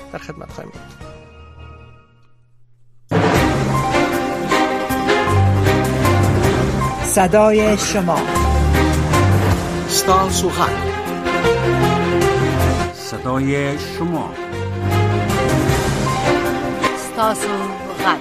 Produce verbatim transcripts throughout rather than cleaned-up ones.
در خدمت خواهیم بود. صدای شما، ستاسو غږ، صدای شما، ستاسو غږ.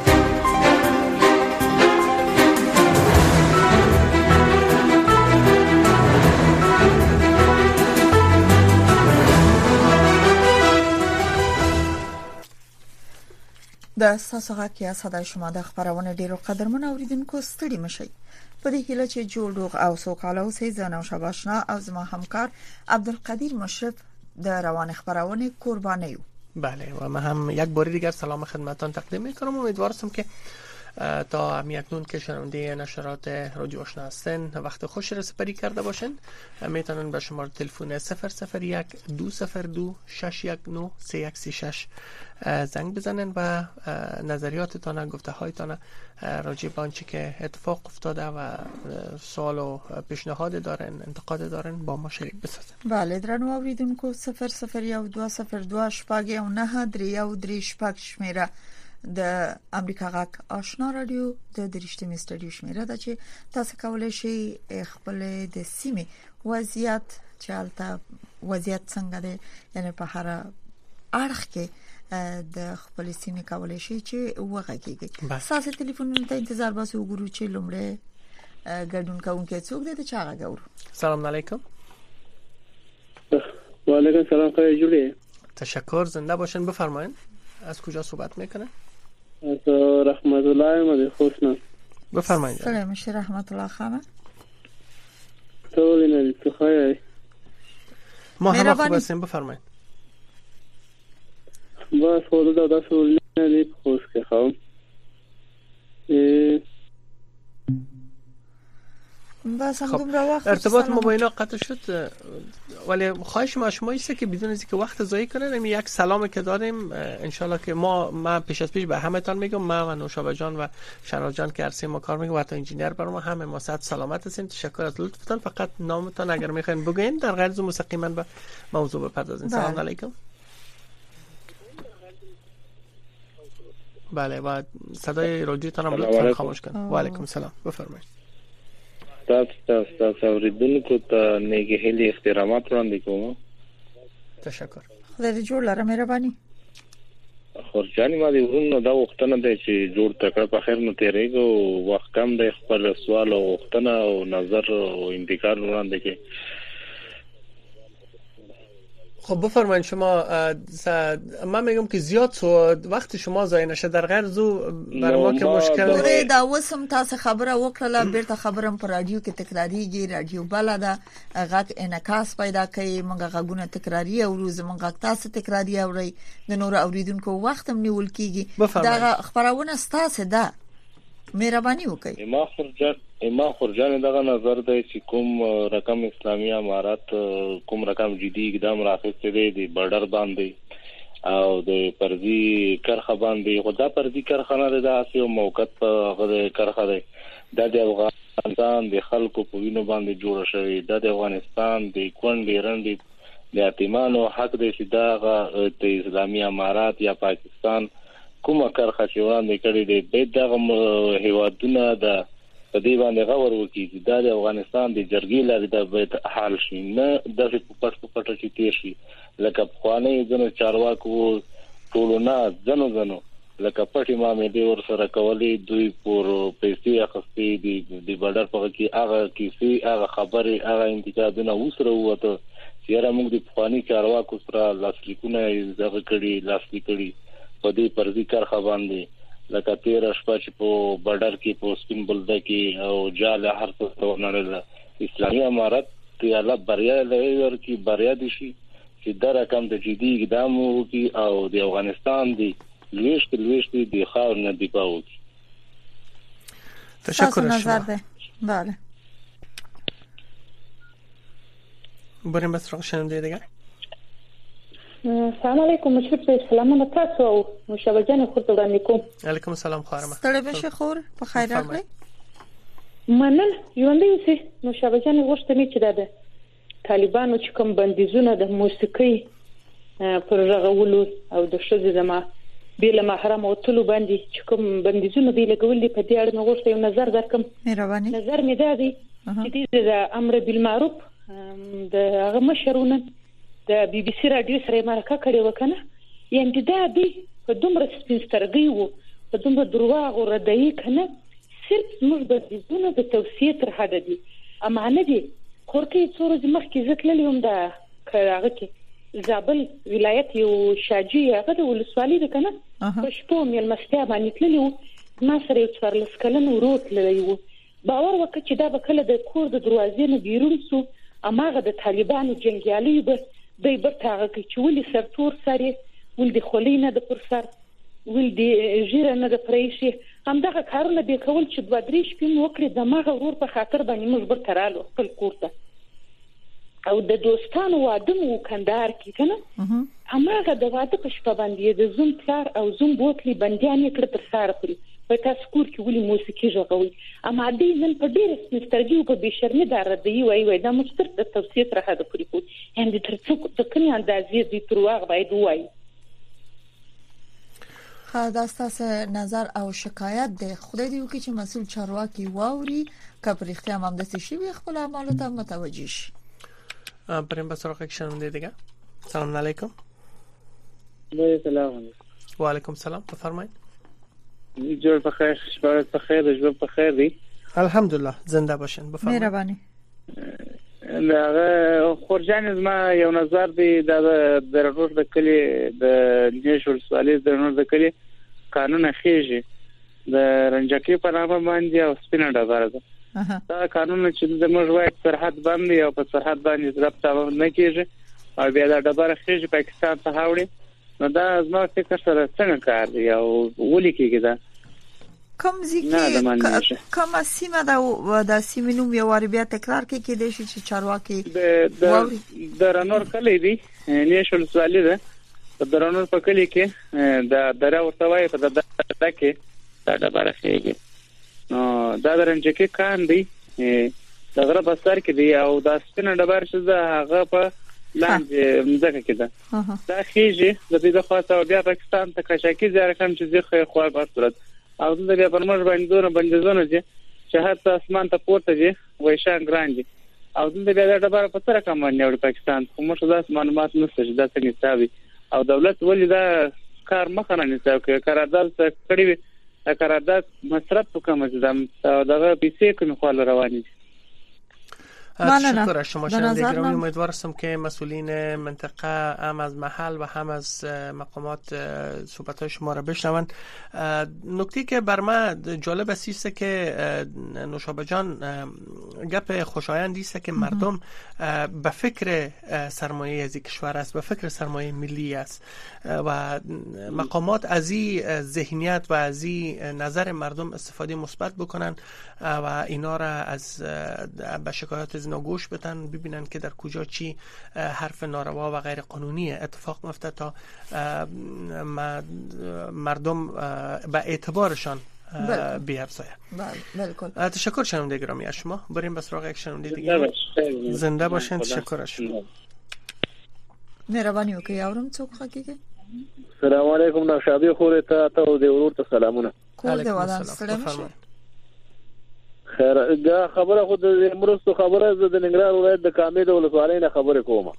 د ستاسو غږ یا صدای شما د خبرونه ډیرو قدرمن اوریدونکو ستړي مشي. په دې هیله چې جوړ روغ او سوکاله اوسئ. زه نو شباشنا او زما همکار عبدالقدیر مشرف د روان خبرونه قربانی یو. بله و من هم یک بار دیگر سلام خدمتتان تقدیم میکنم. امیدوارم که تا هم اکنون که شنونده نشرات رادیو آشنا هستن وقت خوش را سپری کرده باشند. میتونن به شماره تلفن صفر صفر یک دو صفر دو شش یک نه سه یک سه شش زنگ بزنن و نظریاتتان، گفته هایتان راجع به آنچه که اتفاق افتاده و سوال و پیشنهاد دارن، انتقاد دارن با ما شریک بسازن. بله درنو اوریدونکو صفر صفر یک دو صفر دو شپږ یو نه درې یو درې شپږ شمیره د امریکا غاک آشنا رادیو د درشتي استډیو شمیره ده چې تاسو کولای شئ خپل د سیمې وضعیت چالتہ وضعیت څنګه ده، یعنی په هر اړخ کې د خپل سیمې کولای شئ چې وغږیږئ. تاسو ټلیفون ته انتظار باسو وګورو چې لومړی ګډون کوونکی څوک دی چې هغه ګورو. سلام علیکم. و علیکم السلام. خیلی جوری. تشکر. زنده باشین. بفرمایید از کجا صحبت میکنه؟ از رحمت الله مدی خوشنا. بفرمایید. سلام مشه رحمت الله خانم. تو لینه تو خیلی. ما هم خوب هستیم. بفرمایید. بس خود دادا سوال لینه خوش که خواهم. بس هم دوم را وقت ارتباط ما با اینا قطع شد، ولی خواهش ما شما ایسته که بدون از اینکه وقت ضایع کنن یک سلامی که داریم انشالله که ما ما پیش از پیش به همه تان میگم، ما و نوشابه جان و شناز جان که عرصه ما کار میگم و حتی انجینیر برام همه ما صحت سلامت هستیم. تشکر از لطفتان. فقط نامتان اگر میخواین بگین در غیر از مستقیما به موضوع بپردازین. سلام علیکم. بله و صدای رادیوتان هم لطفا خاموش کن. و علیکم السلام. بفرمایید. تاسو تاسو تاسو اوریدونکو ته نیکی هیلې احترامات وړاندې کوم. تشکر. خدای دې جوړ لره مهرباني. خورجاني ما دې ورونو دا وختونه دی چې جوړ تکړه په خیر نو تیرېږي، وخت کم دی، خپل سوال او وختونه او نظر او انتقال وړاندې کوي. خب بفرمایید شما. من میگم که زیاد سو وقت شما ضایع نشه، در غیر زو بر ما که مشکل نه. دا وسم تاسو خبره وکړه، بیرته خبرم پر رادیو کې تکراریږي. رادیو بلده غږ انعکاس پیدا کوي، موږ غږونه تکراری او روز موږ تاسو تکراری اوري، د نور اوریدونکو وخت هم نیول کیږي. دا خبرونه ستاسو ده، مهرباني وکړئ. ما خورجان ما خورجان دغه نظر دی چې کوم رقم اسلامي امارات کوم رقم جدي اقدام راخسته دی د بارډر باندې او د پردي کرخه باندې، خدا پردي کرخه نه ده، اسې موقت په غره کرخه ده. د افغانستان د خلکو په وینو باندې جوړ شوی، د افغانستان د کونډې رنډې د یتیمانو حق دی چې دا د اسلامي امارات یا پاکستان کومه کرخه چې وړاندې کړې دی به دغه هیوادونه د په دې باندې غور وکړي. دا د افغانستان د جرګې لري د بیت حال شي، نه د پټ پټ چې تیر شي لکه خواني ځنو چارواکو ټولونه ځنو ځنو لکه پټي مامې دی ور سره کولې، دوی پور پیسې اخستې دي د بارډر په کې هغه کیسې هغه خبرې هغه انتقادونه وسره وته چې را موږ د خواني چارواکو سره لاسلیکونه زغه کړي لاسلیکړي په دې پردي کرخه باندې لکه تیر شپه چې په بارډر کې په سپین بلده کې او جاله هر څه ورنل اسلامي امارات ته الله بریا لري ورکی بریا دي شي چې دا رقم د جدي اقدام وکړي او د افغانستان دی لويشت لويشت دی خاور نه دی پاو. تشکر از شما. بله. بریم به سراغ شنونده دیگه. سلام علیکم مشرف، سلامونه تاسو او نوشابه جان خور ته وړاندې کوم. علیکم السلام خورم. ستړي بشه خور په خیر راغلی. منن ژوندې سي نوشابه جان غوښتنې چې ده طالبانو چې کوم بندیزونه د موسیقي پر رغولو او د شذ زما بیل محرم او طلو باندې چې کوم بندیزونه دی لګول دي په دې اړه نو غوښتم یو نظر درکم. مهرباني. نظر مې دا دی چې د امر بالمعروف د هغه مشرونه د بي بي سي رادیو سره مرکه کړې وکنه، یعنی دا دی په دومره سپینسترګي وو په دومره دروغ او ردی کنه، صرف موږ د دې د توصیه تر حد دي امانه دي. خورکې څو ورځې مخکې ځکلې هم دا کارغه کې زابل ولایت یو شاجي هغه د ولسوالۍ ده کنه، په شپو مې المستیا باندې تللی ما سره یو څوارلس کلن ورور تللی و. باور وکړه چې دا به کله د کور د دروازې نه بیرون سو، اماغه د طالبانو جنګیالي به دوی برته هغه کې چې ولې سرتور سره ول د خولې نه د پر سر ول د ژیره نه د پرېشي همدغه کارونه به کول چې دوه درې شپې وکړي د ماغه ورور په خاطر باندې موږ برته رالو خپل کور ته او د دوستانو واده مو کندهار کې کنه، اماغه د واده په شپه باندې د زوم پلار او زوم بوتلي بنديان کړ تر سره پرې په تاسو کور کې ولې موسیقي ژغوي. اما دې نن په ډېر سپینسترګي او په بشرمي دار دی وای وای دا مستر د توصیه تر حد پورې کو هند تر څو د کني اندازې دي ترواغ باید وای. خا داستاسه نظر او شکایت د خدای دی وکي چې مسول چارواکي واوري کپر اختیام هم د شي وي خپل اعمال ته متوجه شي. بریم بسر آقای شنونده دیگه. سلام علیکم. سلام علیکم. و علیکم سلام. بفرمایید. جور بخیر، شبارت بخیر، جور بخیر دی. الحمدلله زنده باشین. بفرمایید. مهربانی. دا خورجان از ما یو نظر دی دا د رنور د کلی د نیشول سوالی د رنور د کلی قانون خېږي د رنجکی په نامه باندې او سپینه ډبره ده. دا قانون چې د موږ وایي سرحد باندې او په سرحد باندې ضرب تاو نه کیږي او بیا دا ډبره خېږي پاکستان ته هاوړي، نو دا زما فکر سره څنګه کار دی او ولې کېږي دا کوم ځکه کوم سیمه دا د سیمینوم یو واری بیا تکرار کې کې د شي چې چارواکي د رنور کلی دی نیشل سوالی ده په درنور په کلی کې دا درا ورته وایي په دغه کې دا ډبره خېږي. نو دا درنجکه کان دی دغه په سر کې دی او دا سپینه ډبره چې دا هغه په لاندې مځکه کې ده دا خېږي د دې د خاصه بیا پاکستان ته کشاکي زیار کوم چې زه خو په صورت او د بیا پر موږ باندې دونه بندیزونه دي چې هڅه اسمان ته پورته دي وایشان ګرانجي او د بیا د ډبره په سره کوم باندې پاکستان کوم څه داس معلومات نشته چې دا څنګه حسابي او دولت ولې دا کار مخه نه نیسي کوي قرارداد کړی وي قرارداد مصرف کوم چې دغه پیسې کوم خپل رواني. تشکر از شما شنونده گرامی. امیدوار هستم که مسئولین منطقه هم از محل و هم از مقامات صحبت‌های شما را بشنوند. نکته که بر من جالب است که نوشابه جان گپ خوشایندی است که مردم به فکر سرمایه از کشور است، به فکر سرمایه ملی است و مقامات از این ذهنیت و از این نظر مردم استفاده مثبت بکنن و اینا را از به شکایات از اینا گوش بدن، ببینن که در کجا چی حرف ناروا و غیر قانونی اتفاق میفته تا مردم به اعتبارشان بیافزاید. بله تشکر شنونده گرامی از شما. بریم به سراغ یک شنونده دیگه. زنده باشین. تشکر از شما. مهرباني وکړئ. اورم څوک خکېږي. السلام علیکم ناشابی خورې ته ته او د ورور ته سلامونه. کول دی ولا سلام. خیر دا خبره خو د مرستو خبره د ننګرهار ولایت د کامې د ولسوالۍ نه خبره کوم.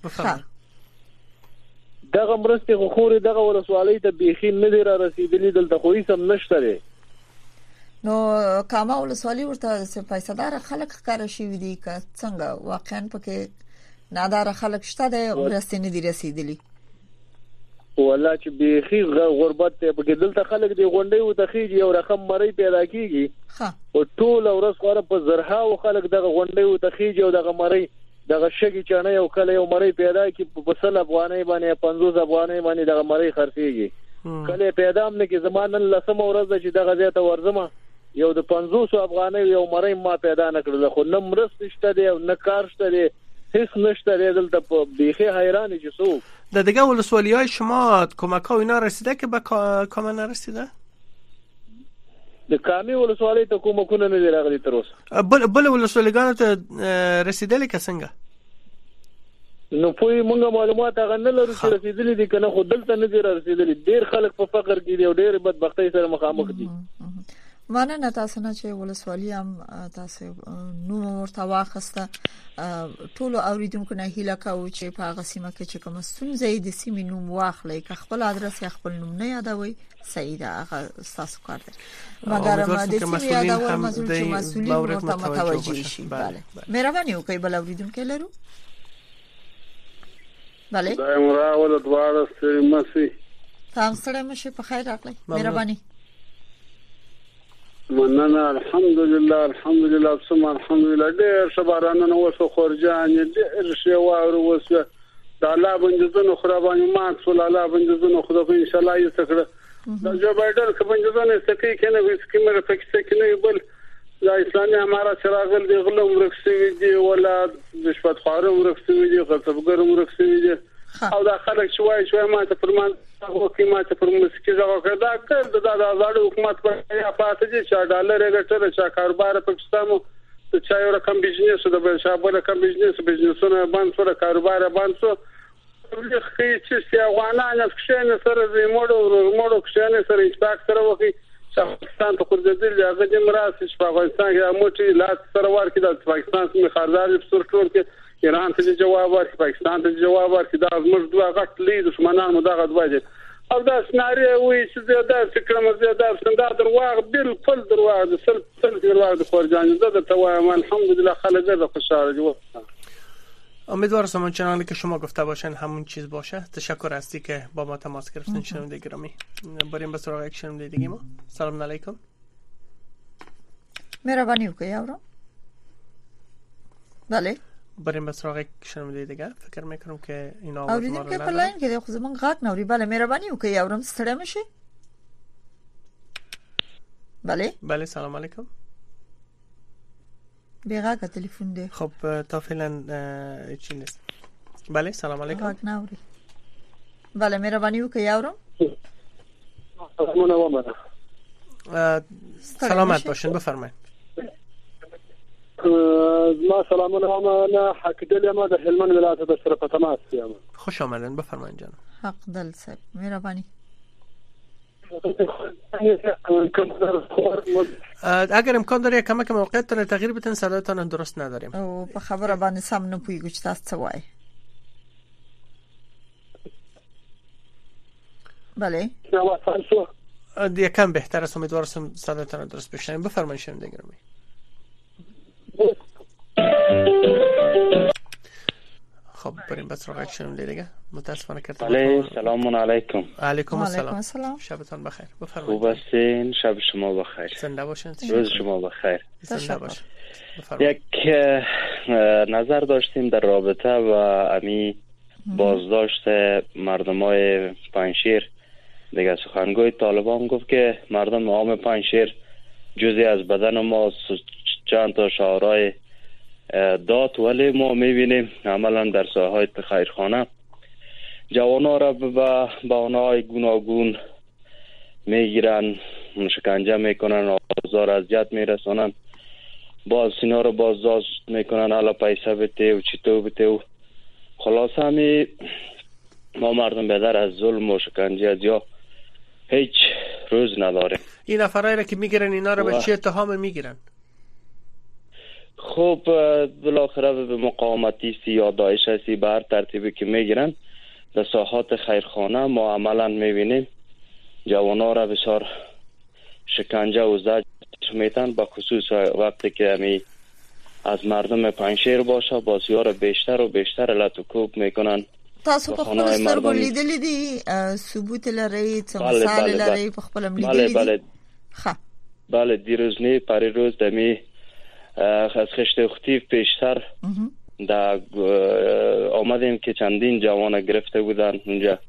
دغه مرستې خو خورې دغه ولسوالۍ ته بيخي نه دی را رسیدلې دلته خو هیڅ هم نشته دی. نو کامه ولسوالۍ ورته پیسادار خلک ښکار شي دي که څنګه واقعا پکې نادار خلک شته د مرستې نه دی رسیدلې. والله چې بيخي غربت ته په دلته خلک دی غونډې او تخیږي یو رقم مړی پیدا کیږي. ها او ټول ورځ خور په زرها او خلک دغه غونډې او تخیږي او دغه مړی دغه شګي چانه یو کله یو مړی پیدا کی په سل افغانۍ باندې پنځوس افغانۍ باندې دغه مړی خرڅيږي. کله پیدا هم نه کی زمانه لسمه ورځ چې دغه ځای ته ورزمه یو د پنځوس افغانۍ یو مړی ما پیدا نه کړل خو نه مرست شته دی او نه کار شته دی هیڅ نشته دی دلته په بيخي حیران چې سو د دیگه ولسوالی‌های شما کمک‌ها اینا رسیده که به کامه نرسیده؟ د کامې ولسوالۍ ته کومکونه نه دی راغلي تر اوسه. بل بل ولسوالی‌ګانو ته رسیدلې که څنګه؟ نو په موږ معلومات هغه نه لرو چې رسیدلې دي کنه، خو دلته نه دي رسیدلې. ډیر خلک په فقر کې دي او ډیر بدبختۍ سره مخامخ دي. مننه تاسو نه چې ولسوالي هم تاسو نو ورته واخسته. ټول اوریدونکو نه هیله کوم چې په هغه سیمه کې چې کوم ستونزې د سیمې نوم واخلي، که خپل ادرس یا خپل نوم نه یادوي صحیح ده، هغه تاسو کار دی. مګر ما د سیمې یادول مسؤل چې مسؤلین ورته متوجه شي. بله مهرباني وکړئ. بل اوریدونکو لرو. بله دایم راول دواړه سیمه تاسو سره مشه په خیر راغلی. مهرباني. مننه. الحمدلله الحمدلله ثم الحمدلله. ډېر شبارانه نو وسو خورجان ډېر شی واورو وسه د الله بندزونو خرابانه ما ټول الله بندزونو خدا په ان شاء الله یې سکړه. دا جو بایدل که بندزونه سکی کنه وس کیمره پکې سکنه بل د اسلامي امارات شراغل دی غلو مرکسي دی ولا د شپت خارو مرکسي دی غصبګر مرکسي دی او دا خلک شوي شوي ما ته فرمان او قیمت پر مسکی ځای کړه کړ د آزاد حکومت په یا پاتې چې ډالر غټره چې کاروبار پاکستانو ته چا یو رقم بزنس د بل شابه رقم بزنس بزنسونه باندې سره کاروبار باندې سو خې چې افغانان څنګه سره زموږ موږ څنګه سره اتفاق سره وکي پاکستان ته کوردل هغه د مراسي په افغانستان کې موټي لاس سره ورکړي د پاکستان سمې خاردار په سر ټول کې ایران ته جواب ورکړي، پاکستان ته جواب ورکړي. دا موږ دوه غټ لید دشمنان مو دغه دوه او دا سناري وي چې زیاده فکر مو زیاده ستندار درواغ بالکل درواغ د سل سل درواغ د خورجان زده ته وایم. الحمدلله خلک زده خوشاله دي. امیدوارم چنانه که شما گفته باشین همون چیز باشه. تشکر هستی که با ما تماس گرفتین. شنونده گرامی بریم به سراغ یک شنونده دیگه ما. سلام علیکم. مهربانی وکړئ یارو. بله بریم به سراغ یک شنونده دیگه. فکر میکنم که اینا آواز ما رو نداره. لاین که خود من غاک نوری. بله مهربانی وکړئ یارو ستړی مشي. بله بله سلام علیکم. بیغاکه تلفن دی. خب تا فعلا چی نیست. بله سلام علیکم. غاک نوری. بله مهربانی وکړئ یارو. سلامت باشین بفرمایید. ما سلامونه ما حق دل ما د هلمند ولایت د سره په تماس یم. خوش آمدین بفرمایید جان. حق دل صاحب مهربانی. اگر امکان داره کمک موقعیت تر تغییر بتن صداتون درست نداریم. او په خبره باندې سم نه پویږي چې تاسو څه وایي. بله یکم بهتر است. امیدوارم صداتون درست بشنویم. بفرمایید شنونده گرامی. خب بریم به سراغ یک شنونده دیگه. متاسفانه که بله سلام علیکم. علیکم السلام. السلام. شبتون بخیر. بفرمایید. خوب هستین؟ شب شما بخیر. زنده باشین. روز شما بخیر. زنده باشین. یک نظر داشتیم در رابطه و امی بازداشت مردمای پنجشیر. دیگه سخنگوی طالبان گفت که مردم عام پنجشیر جزئی از بدن ما چند تا شعارهای داد، ولی ما میبینیم عملا در ساحات خیرخانه جوانا را به بهانه‌های گوناگون میگیرن، شکنجه میکنن، آزار اذیت میرسونن، باز اینا رو بازداشت میکنن حالا پیسه بده و چیتو بده و خلاص همی ما مردم بدر از ظلم و شکنجه از یا هیچ روز نداریم. این نفرایی را که میگیرن اینا رو به چه اتهام میگیرن؟ خب بالاخره به مقاومتیستی یا داعش هستی به هر ترتیبی که میگیرن در ساحات خیرخانه ما عملا میبینیم جوانا را بسیار شکنجه و زجر میتن، با خصوص وقتی که همی از مردم پنجشیر باشه بازیار بیشتر و بیشتر لط و کوب میکنن. تاسو په خپل سترګو لیدلې دي ثبوت لري څه مثال لري په خپل لیدلې دي؟ بله ښه بله دیروز نه پری روز دمی از خشت اختیف پیشتر در آمدیم که چندین جوان گرفته بودن اونجا.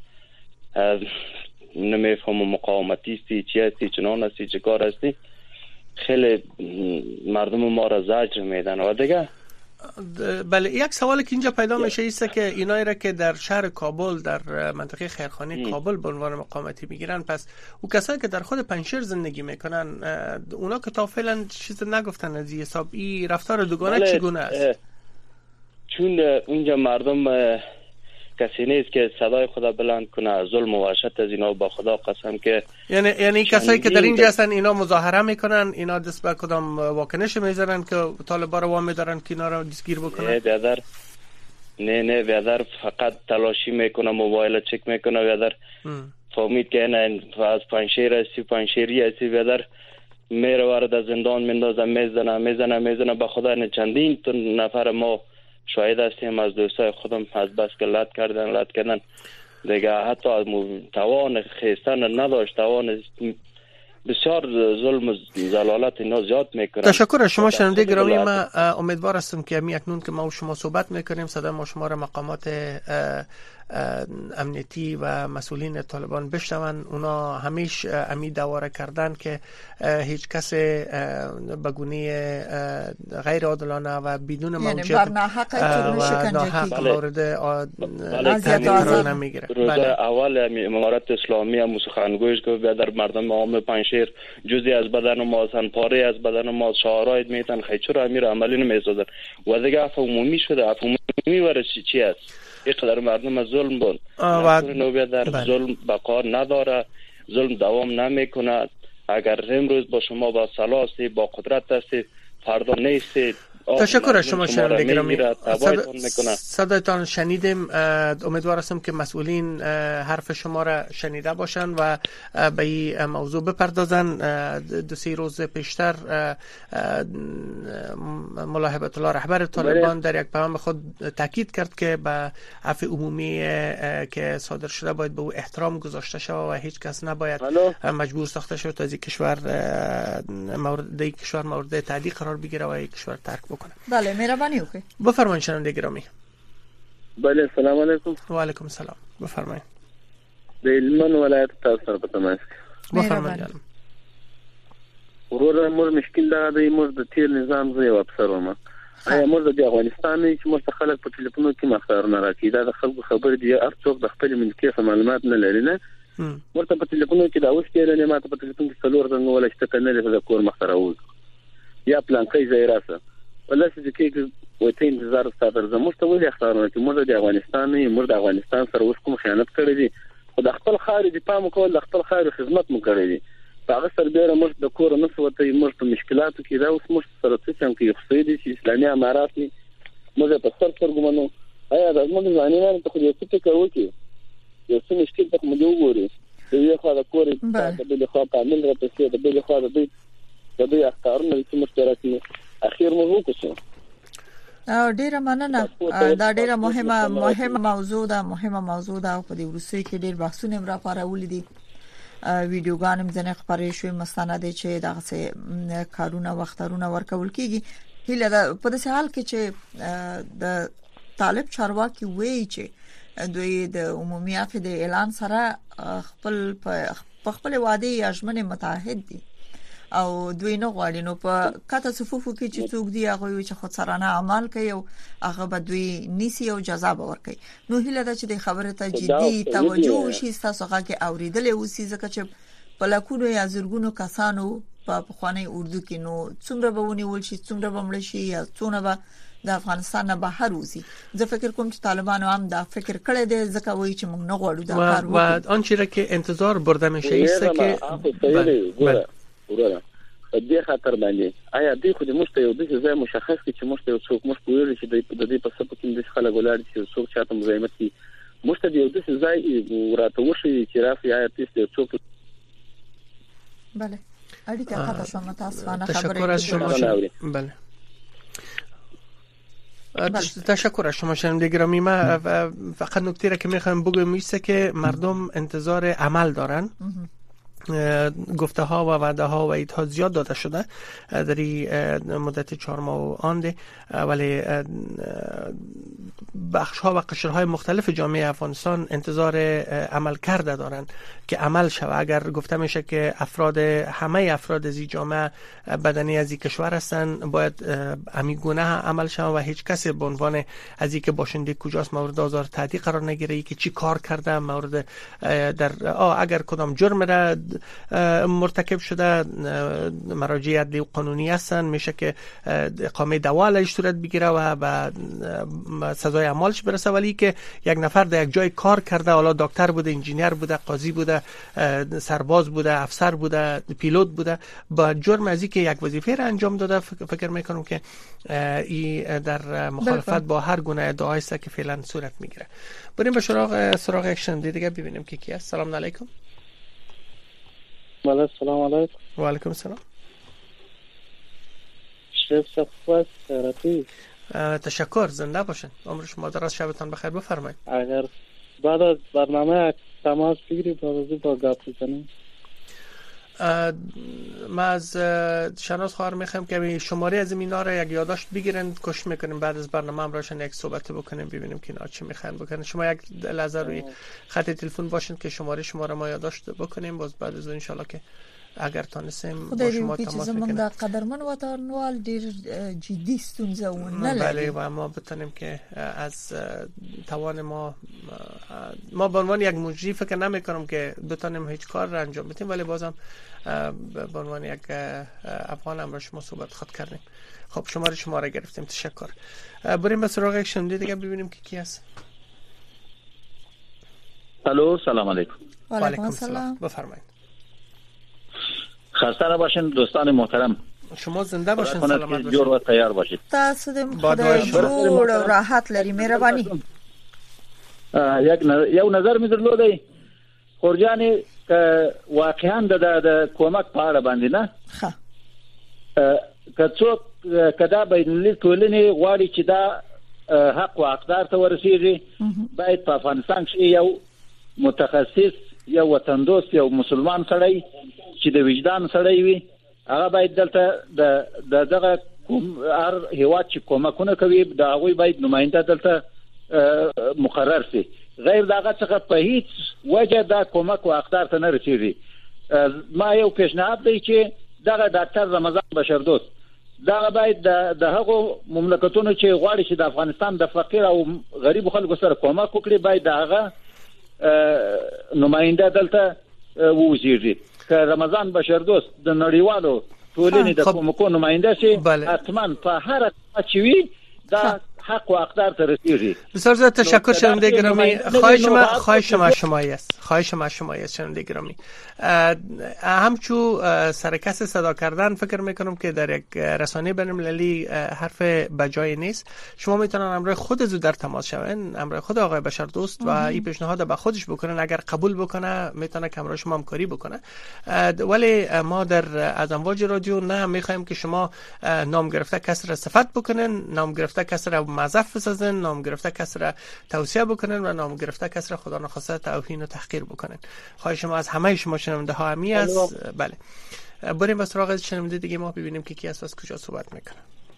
نمیفهم مقاومتیستی چی هستی چنان هستی چه کار هستی، خیلی مردم ما را زجر میدن. و دیگه بله یک سوالی که اینجا پیدا میشه ایست که اینایی را که در شهر کابل در منطقه خیرخانه کابل به عنوان مقاومتی میگیرن، پس او کسایی که در خود پنجشیر زندگی میکنن اونا که تا فعلا چیز نگفتن از این حساب، این رفتار دوگانه بله. چگونه است؟ چون اونجا مردم کسی نیست که صدای خدا بلند کنه، ظلم و وحشت از اینا با خدا قسم که یعنی یعنی کسایی که در اینجا هستن اینا مظاهره میکنن، اینا دست به کدام واکنش میذارن که طالبان رو وامی دارن که اینا رو دستگیر بکنن؟ نه بیادر، نه نه بیادر، فقط تلاشی میکنه، موبایل چک میکنه بیادر. فهمید که نه از پنجشیر هستی پنجشیری هستی بیادر، میره وارد زندان میندازه، میزنه میزنه میزنه. به خدا نه چندین تا نفر ما شاهد هستیم از دوستای خودم از بس که لط کردن لط کردن دیگه، حتی از توان خیستن نداشت، توان بسیار ظلم و ضلالت اینا زیاد میکنن. تشکر از شما شنونده گرامی. ما امیدوار هستم که می اکنون که ما و شما صحبت میکنیم صدا ما شما را مقامات امنیتی و مسئولین طالبان بشنون. اونا همیش امی دواره کردن که هیچ کس به گونه غیر عادلانه و بدون موجب یعنی ناحق مورد اذیت آزار نمیگیره. روز اول امارت اسلامی هم سخنگویش گفت در مردم عام پنجشیر جزئی از بدن ما هستن، پاره از بدن ما، شعارهای میتن خیلی را امیر عملی نمیسازن و دیگه عفو عمومی شده. عفو عمومی ورش چی است؟ اینقدر مردم از ظلم بود و در ظلم بقا نداره، ظلم دوام نمیکنه. اگر امروز با شما با سلاستی با قدرت هستید، فردا نیستید. تشکر از شما شنونده گرامی. صدایتان شنیدیم. امیدوار هستم که مسئولین حرف شما را شنیده باشند و به این موضوع بپردازن. دو سه روز پیشتر ملا هیبت الله رهبر طالبان در یک پیام خود تاکید کرد که به عفو عمومی که صادر شده باید به او احترام گذاشته شود و هیچ کس نباید مجبور ساخته شود تا از این کشور مورد این کشور مورد تعدی قرار بگیره و این کشور ترک بکنه. بله مهربانی وکړئ. بفرمایئ شنونده گرامی. بله السلام علیکم. و علیکم السلام. بفرمایئ. د هلمند ولایت تاسو سره په تماس. بفرمایئ. ورور مور مشکل دا دی، مور د تیر نظام زه یو افسر وم. آیا مور د افغانستان چې مور خلک په ټلیفون کې مخابرونه راکړي، دا د خلکو خبر دی، هر څوک د خپل ملکیت معلومات نه لري نه. ورته په ټلیفون کې دا اوس کې نه ماته په ټلیفون کې څلور څنګه ولا شته کنه لري د کور مخ راوځي یا پلان کې ځای راسه ولا چې کې وته انتظار ستاسو زموږ ته ولې اختیار چې موږ د افغانستان نه موږ د افغانستان سره اوس کوم خیانت کړی دی، خو د خپل خارج په پام کول د خپل خارج خدمت مو کړی دی. هغه سربېره موږ د کور نه سوته موږ په مشکلاتو کې دا اوس موږ سره څه کې خصوصي چې اسلامي امارات نه موږ په سر سر ګمنو. آیا د موږ ځانونه ته خو یو څه کوي کې یو څه مشکل ته موږ وګوري د یو خوا د کور د بل خوا کامل راپسې د بل خوا د دې د دې اختیارونه چې مشترکي اخیر مو وکړو. او ډیره مننه. دا ډیره مهمه مهمه موضوع ده مهمه موضوع ده په دې ورسې کې ډیر بحثونه را پارول دي. ویډیوګان هم ځنه خبرې شوې مستند چې دغه څه کارونه وختونه ورکول کیږي. هله دا په دې حال کې چې د طالب چارواکي وایي چې دوی د عمومي عفو د اعلان سره خپل په خپل وعده یې ژمنه متعهد دي او دوی نه غواړي نو په کاته صفوفو کې چې څوک دی هغه چې خود سرانه عمل کوي او هغه به دوی نیسی او جزا به ورکوي. نو هیله ده چې د خبره ته جدي توجه وشي، تاسو هغه کې اوریدلې اوسې ځکه چې په لکونو یا زرګونو کسانو په خواني اردو کې نو څومره به ونیول شي، څومره به مړ شي یا څونه به د افغانستان نه بهر وځي. زه فکر کوم چې طالبانو هم دا فکر کړی دی ځکه وایي چې موږ نه غواړو دا کار وکړو. و آنچه را که انتظار برده میشه ایست که ورته دې خاطر باندې آیا دې خو د مشته یو د ځای مشخص کی چې مشته یو څوک مشته ویل چې د دې په سبب کې د خلک ولر چې څوک چاته مزاحمت کی مشته یو د ځای ورته وشي چې رافي آیا تاسو څوک. بله اړیکه خاطر شما تاسو نه خبرې. تشکر از شما. بله تشکر از شما شنونده گرامی. ما فقط نکته را که میخوام بگم میشه که مردم انتظار عمل دارن. گفته ها و وعده ها و ایدها زیاد داده شده در این مدت چهار ماه آنده، ولی بخش ها و قشر های مختلف جامعه افغانستان انتظار عمل کرده دارند که عمل شود. اگر گفته میشه که افراد همه افراد از این جامعه بدنی از این کشور هستند باید امیگونه عمل شود و هیچ کسی به عنوان از این که باشنده کجاست مورد آزار تعدی قرار نگیره، ای که چی کار کرده مورد در آه اگر کدام جرم را مرتکب شده مراجع عدلی و قانونی هستن، میشه که اقامه دوالش صورت بگیره و به سزای اعمالش برسه. ولی که یک نفر در یک جای کار کرده، حالا دکتر بوده، انجینیر بوده، قاضی بوده، سرباز بوده، افسر بوده، پیلوت بوده، با جرم از اینکه یک وظیفه را انجام داده، فکر میکنم که این در مخالفت با هر گونه ادعایی است که فعلا صورت میگیره. بریم به سراغ سراغ یک شنونده دیگه ببینیم که کی است. سلام علیکم. بله سلام علیکم. و علیکم السلام. شیخ صفوت رفیق. تشکر، زنده باشین. عمر شما دراز، شبتان بخیر. بفرمایید. اگر بعد از برنامه تماس بگیری بعد با گپ بزنیم. ما از شناس خواهر میخوایم که شماره از اینا رو یک یادداشت بگیرن، کوشش میکنیم بعد از برنامه هم راشن یک صحبت بکنیم ببینیم که اینا چی میخوان بکنن. شما یک لحظه روی خط تلفن باشین که شماره شما رو ما یادداشت بکنیم، باز بعد از اون ان شاءالله که اگر تانستیم با شما تماس بگیریم. خدای قدرمن وطنوال دیر جدی ستونزه اون نه. بله و ما بتونیم که از توان ما ما به عنوان یک مجری فکر نمی کنم که بتونیم هیچ کار را انجام بدیم، ولی بازم به عنوان یک افغان هم را شما صحبت خود کردیم. خب شماره شما را گرفتیم، تشکر. بریم به سراغ یک شنونده دیگه ببینیم که کی هست. الو سلام علیکم. و علیکم السلام. بفرمایید. خسته نباشین دوستان محترم. شما زنده باشین، سلامت باشین. جور و تیار باشید. تاسو دې خدای جوړ او راحت لري. مهرباني. یک یو نظر مې درلودی خورجانې واقعا د کومک په اړه باندې نه ښه که څوک کدا بین ټولنې غواړي چې دا حق او اقدار ته ورسیږي باید په افغانستان کې یو متخصص یو وطن دوست یو مسلمان سړی چې د وجدان سړی وي هغه باید دلته د دغه هر هیواد چې کومکونه کوي دا هغوی باید نماینده دلته مقرر شي. غیر دغه څخه په هیڅ وجه دا کومک او اقدار ته نه رسیږي. ما یو پیشنهاد دی چې دغه ډاکټر رمضان بشردوست دغه باید د هغو مملکتونو چې غواړي چې د افغانستان د فقیر او غریب خلکو سره کومک وکړي باید دغه نماینده دلته ووزیږي. که رمضان بشردوست د نړیوالو ټولنې د کومکونو نماینده شي حتما په هر چې وي دا حق و اقدار ته رسیږي. بسیار زیاد تشکر شنونده گرامی. خواهش ما خواهش ما شمایی است. خواهش ما شمایی است شنونده گرامی. همچو سرکس صدا کردن فکر میکنم که در یک رسانه بین‌المللی حرف بجای نیست. شما میتونن امروز خود زود در تماس شوین، امروز خود آقای بشردوست و این پیشنهاد به خودش بکنن، اگر قبول بکنه میتونه که امروز شما همکاری بکنه. ولی ما در از امواج رادیو نه میخوایم که شما نام گرفته کس را صفت بکنن، نام گرفته کس را مضاف بسازن، نام گرفته کس را توصیه بکنن و نام گرفته کس را خدا نخواسته توهین و تحقیر بکنن. خواهش ما از همه شما شنونده ها همی است. بله بریم به سراغ شنونده دیگه ما ببینیم که کی است و از کجا صحبت میکنه.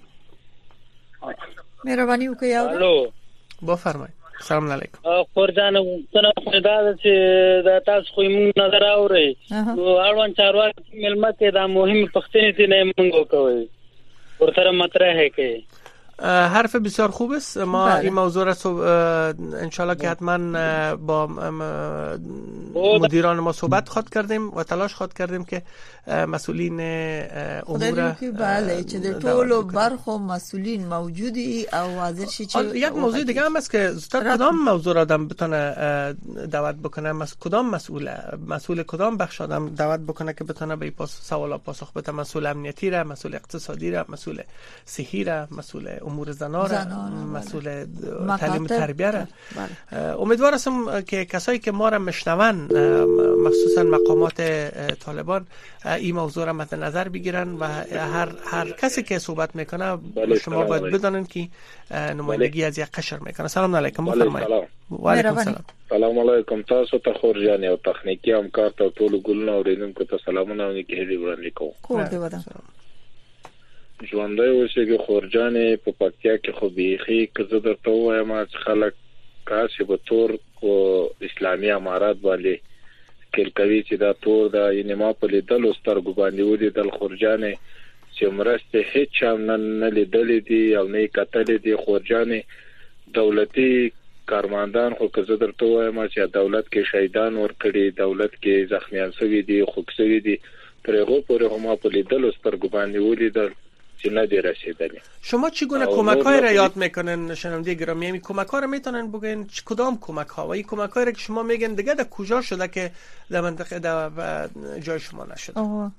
مهربانی وکړئ. الو بفرمایئ. سلام علیکم. خورجان تنه خدای چې د تاسو خو موږ نظر اوري نو اړوند چارواکي ملمت دا مهم پښتنې ته نه مونږ کوي ورته مطرح کې. حرف بسیار خوب است. ما بله. این موضوع را انشالله که حتما با مدیران ما صحبت خواهد کردیم و تلاش خواهد کردیم که مسئولین امور بله چې د ټولو برخو مسئولین موجودی او حاضر شي. یک موضوع دیگه هم است که زودتر کدام موضوع آدم بتونه دعوت بکنه، کدام مسئول مسئول کدام بخش آدم دعوت بکنه که بتونه به سوالا پاسخ بده. مسئول امنیتی را، مسئول اقتصادی را، مسئول صحی را، مسئول امور زنان را، مسئول تعلیم تربیه را. امیدوار هستم که کسایی که ما را میشنون مخصوصا مقامات طالبان این موضوع را مد نظر بگیرن و هر هر کسی که صحبت میکنه شما باید بدانید که نمایندگی از یک قشر میکنه. سلام علیکم. بفرمایید. و علیکم السلام. سلام علیکم. تاسو ته خورجان او تخنیکی همکار ته ټول ګلونه اوریدونکو ته سلامونه او نیکی هیلې وړاندې کوم. کور دی ودا. ژوندۍ اوسېږي خورجانې په پکتیا کې خو بیخي که زه درته ووایم چې خلک کاسې به تور په اسلامي امارات باندې کل کوي چې دا تور دا یعنې ما په لیدلو سترګو باندې ولیدل خورجانې چې مرستې هیڅ هم نه لیدلې دي او نه یې کتلې دي. خورجانې دولتي کارمندان خو که زه درته وایم چې دولت کې شهیدان ورکړي، دولت کې زخمیان شوي دي، خوږ شوي دي، تر هغه پورې هم په لیدلو سترګو باندې ولیدل چې نه دی رسیدلی. شما چگونه کمک‌های را یاد میکنن شنونده گرامی؟ این کمک‌ها را میتونن بگین کدام کمک‌ها و این کمک‌هایی را که شما میگن دیگه در کجا شده که در منطقه در جای شما نشده؟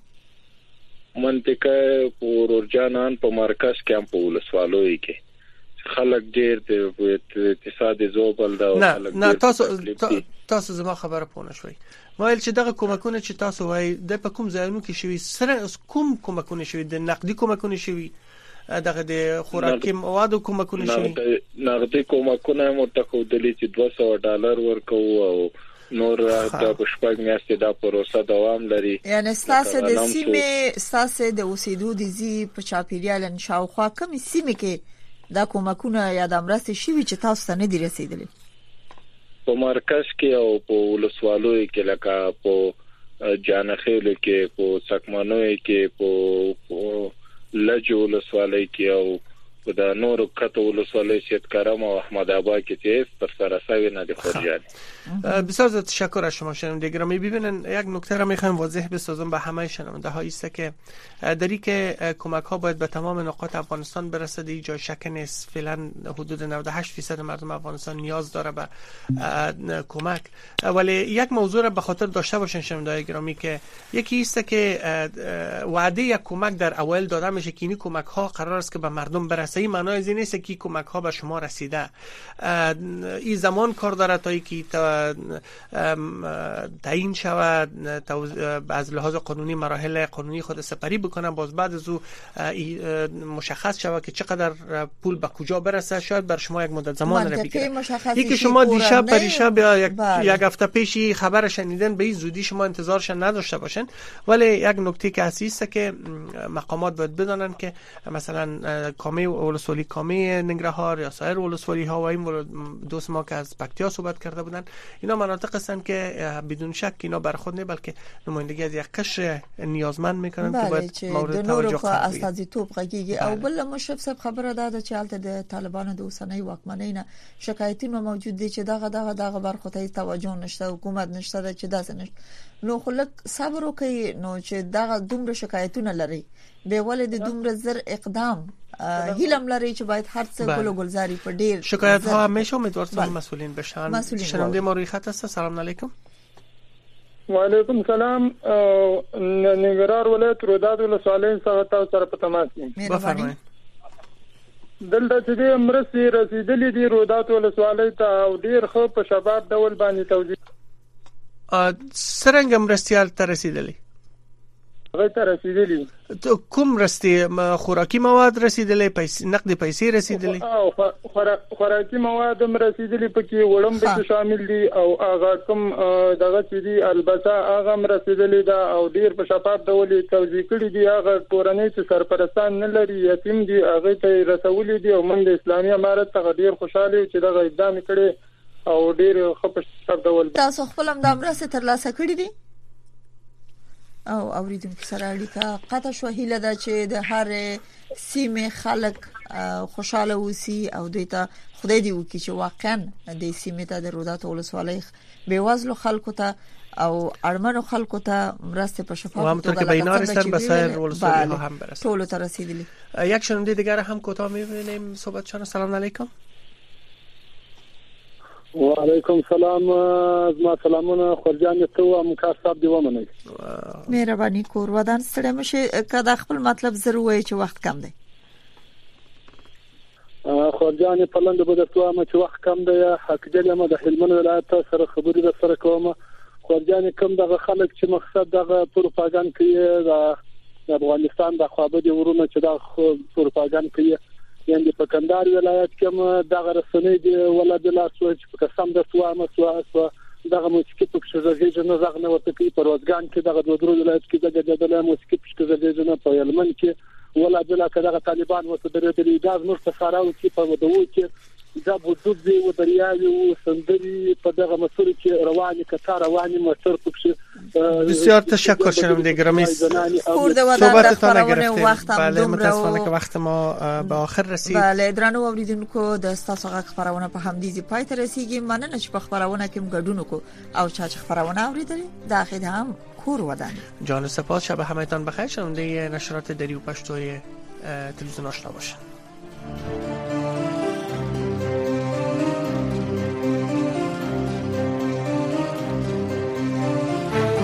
منطقه پورورجانان په مرکز کې هم په ولسوالۍ کې خلک ډېر د اقتصاد زوبل دا نه نه تاسو تاسو زما خبره پونه شوي وایل چې دغه کومکونه چې تاسو وای د په کوم ځایونو کې شوي سره کوم کومکونه شوي د نقدي کومکونه شوي دغه د خوراکي موادو کومکونه شوي؟ نقدي کومکونه مرته خو د لې چې دوه سوه ډالر ورکو او نور د پښپاګ میاشتې دا پروسه دوام لري. یعنی ستاسو د سیمې ستاسو د اوسېدو د زی په چاپیریال ان شاوخوا کوم سیمه کې دا کومکونه یا د امرسته شوي چې تاسو ته نه دی رسیدلی؟ په مرکز کې او په ولسوالۍ کې لکه په جانخېل کې، په سکمانوي کې، په لجو ولسوالۍ کې او په د نورو کته ولسوالۍ شهید کرم او احمد آباد کې چې پر سر سوي نه دی خورجان. بسیار زیاد تشکر از شما شنونده گرامی. ببینن یک نکته را میخوایم واضح بسازم به همه شنونده ها است که دری که کمک ها باید به تمام نقاط افغانستان برسه، دی جای شک نیست. فعلا حدود نود و هشت درصد مردم افغانستان نیاز داره به کمک، ولی یک موضوع را به خاطر داشته باشن شنونده گرامی که یکی است که وعده یک کمک در اول داده میشه که این کمک ها قرار است که به مردم برسه. این معنی از این نیست که کمک ها به شما رسیده. این زمان کار داره تا اینکه تعیین شود، از لحاظ قانونی مراحل قانونی خود سپری بکنه، باز بعد از او مشخص شود که چقدر پول به کجا برسه. شاید بر شما یک مدت زمان را بگیره. یکی شما دیشب پریشب یا یک یک هفته پیشی خبر شنیدن به این زودی شما انتظارش نداشته باشین، ولی یک نکته که اساسی است که مقامات باید بدانن که مثلا کامی ولسوالی کامی ننگرهار یا سایر ولسوالی ها و این دوست ما که از پکتیا صحبت کرده بودن، اینا مناطق هستند که بدون شک اینا بر خود نه بلکه نمایندگی از یک قشر نیازمند میکنن که باید مورد توجه قرار بگیره. استازیتوب غږیږي او بل مشرف صاحب خبره ده چې حالت د طالبانو د اوسنۍ واکمنۍ نه شکایتونه موجود دي چې دغه دغه دغه برخو ته توجه نشته، حکومت نشته چې داسې نشته. نو خلک صبر وکړي نو چې دغه دومره شکایتونه لري به ولې د دومره زر اقدام هیلم لري چې باید هر څه ګلو گلزاری په ډیر شکایت ها همیشه امیدوارم مسئولین بشن. شنونده ما روی خط است. سلام علیکم. و علیکم سلام. ننګرهار ولایت روداد ولسوالۍ څخه تاسو سره په تماس یم. بفرمایئ. دلته چې د مرستې رسیدلې دي روداد ولسوالۍ ته او ډیر خو په شباب ډول باندې توزیع څنګه مرستيال ته رسیدلې؟ هغه ته رسیدلې کوم مرستې؟ خوراکي مواد رسیدلې، پیسې نقدي پیسې رسیدلې؟ او خوراکي مواد هم رسیدلې، پکې وړم به شامل دي او هغه کوم دغه چې دي البته هغه هم رسیدلې ده او ډیر په شفاف ډول توزیع کړي دي. هغه کورنۍ چې سرپرستان نه لري یتیم دي هغه ته رسولې دي او من د اسلامي امارت څخه ډیر خوشاله چې دغه اقدام کړي او ډیر خپل ډول. تاسو خپل هم د امرسته ترلاسه کړی دي او اوریدونکو سره اړیکه قطع شو. هیله ده چې د هر سیمه خلک خوشاله وسی او دوی ته خدای دې وکړي چې واقعا د سیمه ته د رودات ولسوالۍ بیوزلو خلکو ته او اړمنو خلکو ته مرسته په شفافه توګه که بینارستان به سایر ولسوالی ها هم برسه. ټول ته رسیدلی. یک شنونده دیگر هم کوتاه می‌بینیم صحبتشان. سلام علیکم. و علیکم سلام. زما سلامونه خورجان ته و مکا صاحب دی ومنه. مهرباني کور ودان ستړي مشه کدا خپل مطلب ضروري چې وخت کم دی. خورجان په لند به د توامه چې وخت کم دی. حق دې له د هلمند ولایت سره خبرې در سره کوم. خورجان کوم دغه خلک چې مقصد دغه پروپاګاندا کوي د افغانستان د خوابدي ورونه چې د پروپاګاندا کوي یعنی په کندهار ولایت کې م دغه رسنۍ دی ولادت لا سوچ په قسم د توامه سوا دغه موسیقي په شزهږي نه زغنه ورته کوي. په روزګان کې دغه دوه درو ولایت کې دغه د موسیقي په شزهږي نه په هلمند کې ولادت لا کداغه طالبان وته درېدلې دا نور څه خاراو چې په ودو کې دا وجود دی و دریاوي و سندري په دغه مسور کې رواني کثار رواني مسور په بسیار تشکر شنونده گرامی، صحبتتان گرفتیم. بله متاسفانه که وقت ما به آخر رسید. بله درنو اوریدونکو د تاسو غږ خبرونه په همدې پای ته رسیدي. مننه چې په خبرونه کې مګډون کو او چا چې خبرونه اوریدلې دا خید هم کور ودان. جان سپاس، شب همتان بخیر. شنونده نشرات دری و پشتوی تلویزیون آشنا باشین.